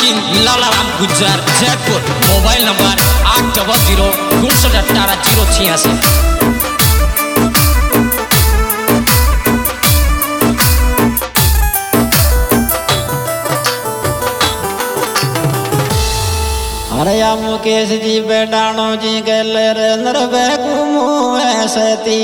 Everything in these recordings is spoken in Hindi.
तीन लालाराम गुज्जर जयपुर। मोबाइल नंबर 800 अरे या मुकेश जी बेटाणो जी गल रे नरवे घूमू ऐसती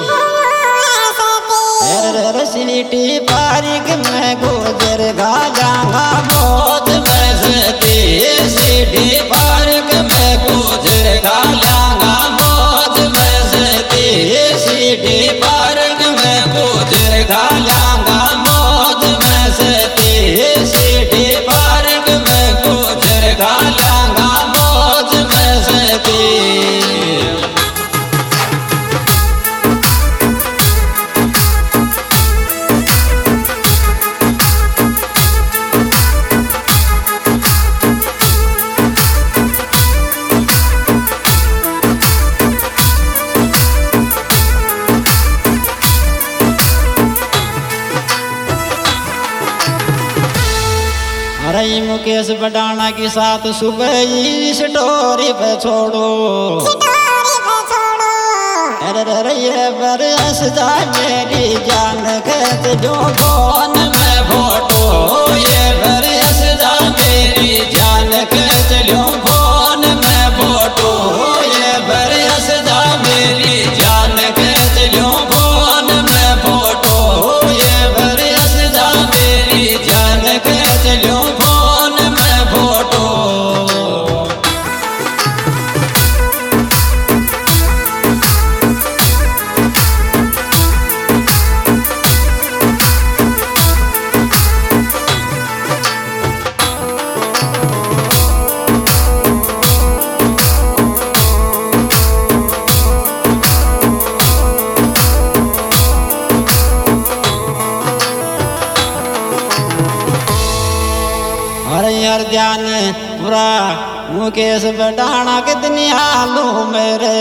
सीटी पारिक में गुजर गाजांगा बहुत बसती सीटी पारिक में गुजर गाजांगा बहुत बसती सीटी पारिक में गुजर गाजांगा बहुत बसती सीटी पारिक में गुजर गाजांगा बहुत बसती। अरे मुकेश बडाना की साथ सुबह ही स्टोरी पे छोड़ो अरे ये बरस जा मेरी जान खेत जो फोन में फोटो ये बरस जा मेरी जान खेत जो फोन में फोटो ये बरस जा मेरी जान खेत जो फोन में फोटो ये बरस जा मेरी जान खेत जो फोन में फोटो। अरे यार ध्यान पूरा मुकेश बडाना कितनी आलू मेरे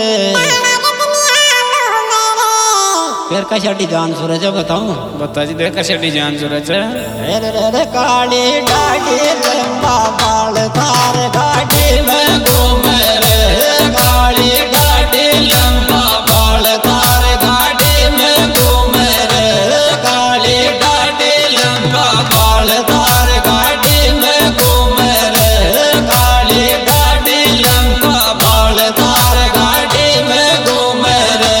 फिर कशा जान सूरज बताऊं बता जी देख कशा जान सूरज रे काली डाडी लंबा बाल थार गाड़ी में घूमे रे काली डाडी लंबा बाल थार गाड़ी में घूमे रे काली डाडी लंबा बाल थार गाड़ी में घूमे रे काली डाडी लंबा बाल थार गाड़ी में घूमे रे।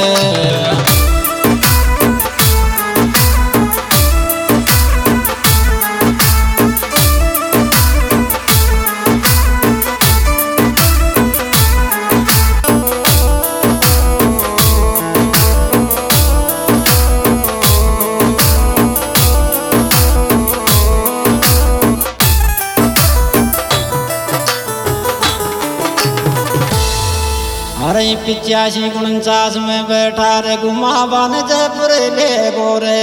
अरे 85-49 में बैठा रे घुमावान जयपुर ले गोरे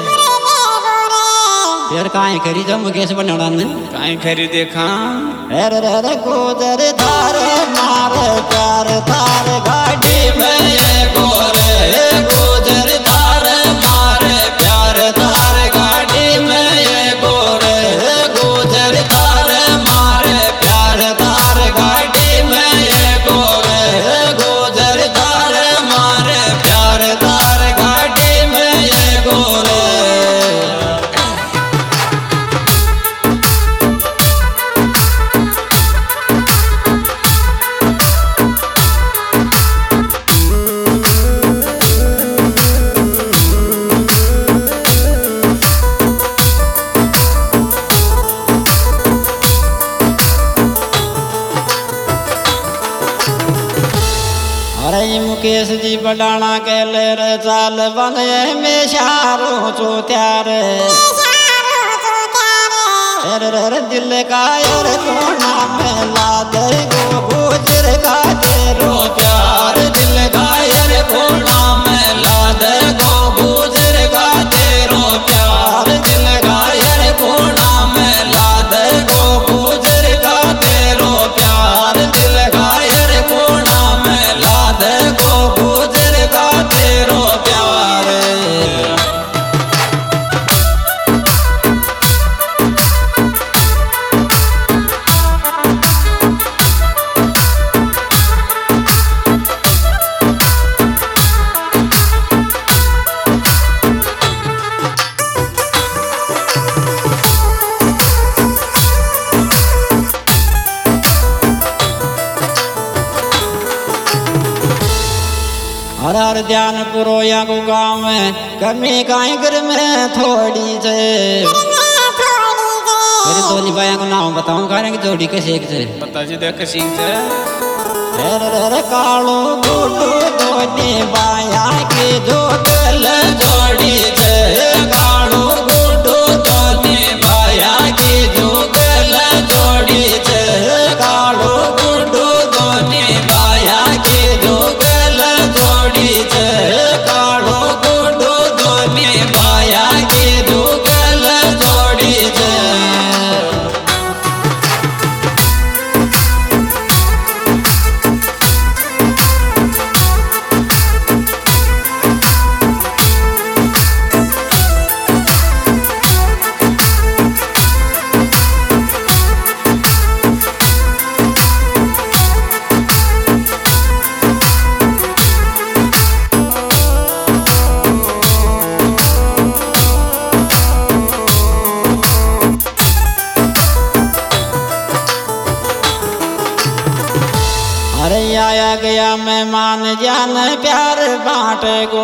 फिर काहे करी जब मुकेश बनाना ने काहे खरी देखा अरे रे गोदर धारे मारे प्यार थार गाड़ी में ये गोरे गोदर धारे मारे प्यार थार गाड़ी में ये गोरे गोदर धारे मारे प्यार थार गाड़ी में ये गोरे गोदर धारे मारे प्यार थार गाड़ी में ये गोरे। अरे मुकेश जी बडाना के ले रे चाल बने में शारो चो त्यार रे दिल का यार कोना में लाद गो गुजर का तेरो प्यार दिल का यार कोना में लाद गो गुजर का तेरो प्यार दिल का यार कोना में लाद गो गुजर का तेरो प्यार दिल का यार कोना में लाद गो गुजर का तेरो प्यार। हर ध्यान पुरो या को गाँव में कमी काई घर में थोड़ी से मेरे दोनी भाइयों को नाम बताऊं कारण की जोड़ी कैसे एक से पता जी देख सिंह से रे कालो गुड्डू दोनी भाइया की जो गल जोड़ी से कालो गुड्डू दोनी भाइया की जो गल जोड़ी से कालो गुड्डू दोनी भाइया की जो गल जोड़ी से कालो गुड्डू दोनी भाइया की जो गल जोड़ी से अरे आया गया मेहमान जान प्यार बांटे गो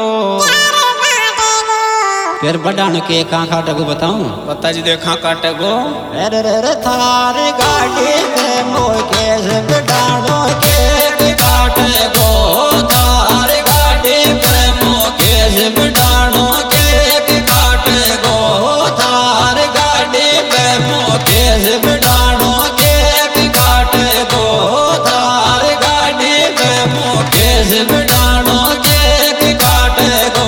फिर बढ़ान के कहाँ खाटे को बताऊं पता जी देखा काटे गो अरे थार गाड़ी पे मोके से बढ़ानो के काटे गो थार गाड़ी पे मोके से बढ़ानो के काटे गो थार गाड़ी पे मोके से बढ़ानो के काटे गो थार गाड़ी पे मोके से बढ़ानो के काटे गो।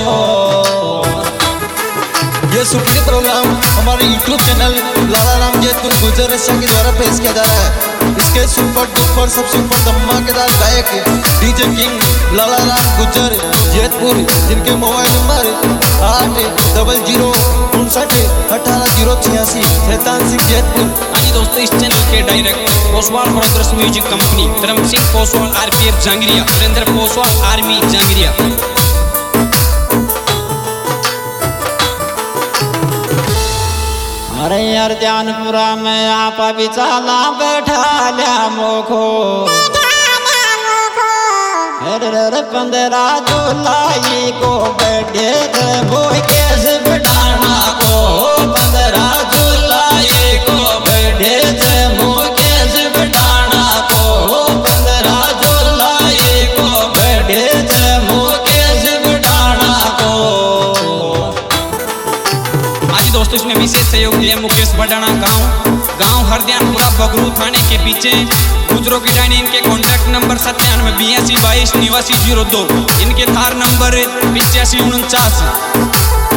ये सुपीरियर प्रोग्राम हमारे YouTube चैनल लाला राम जैतपुर गुजर रसिया के द्वारा पेश किया जा रहा है। इसके सुपर डुपर सबसे ऊपर धमाकेदार गायक डीजे किंग लाला राम गुजर जैतपुर, जिनके मोबाइल नंबर 800 शैतान सिंह जैतपुर। हाँ जी दोस्तों, इस चैनल के director Poswal brothers music company, Dharam Singh Poswal RPF Jangariya, Surendra Poswal army Jangariya. अरे यार ध्यानपुरा में आप अभी चाला बैठा लिया मोखो अरे 15 जुलाई को बैठे थे वो केस बढ़ाना को 15 जुलाई को बैठे थे वो केस बढ़ाना को 15 जुलाई को बैठे थे वो केस बढ़ाना को। आज दोस्तों इसमें विशेष सहयोग दिया मुकेश बडाना गांव हरदियानपुरा बगरू थाने के पीछे। गुजरों की डायनी इनके कॉन्टैक्ट नंबर 9782 इनके थार नंबर 8549।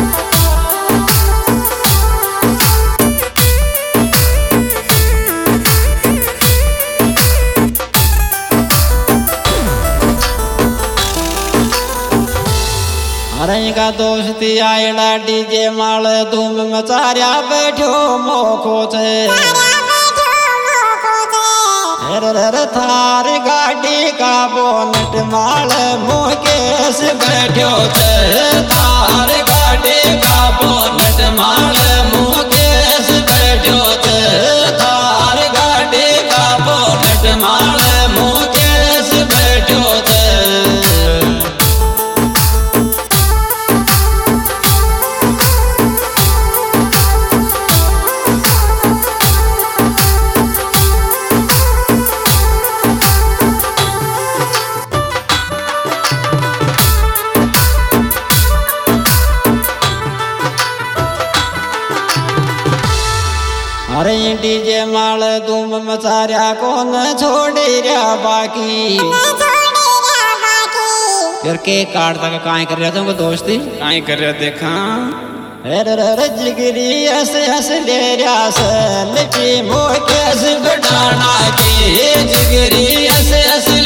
अरे का दोस्ती आयला डीजे माल धूम मचारिया बैठो मोखो थे अरे थार गाड़ी का बोनट माल मुकेश बैठो थे थार गाड़ी का बोनट माल मुकेश बैठो थे थार गाड़ी का बोनट माल मुकेश बैठो थे। अरे डीजे माल धूम मचारिया कौन छोड़ रहा बाकी फिर के काट तक काहे कर रहा तुमको दोस्ती काहे कर रहा देखा अरे जिगरी ऐसे ले रहा से लिपि मोकेश बढ़ाना की जिगरी ऐसे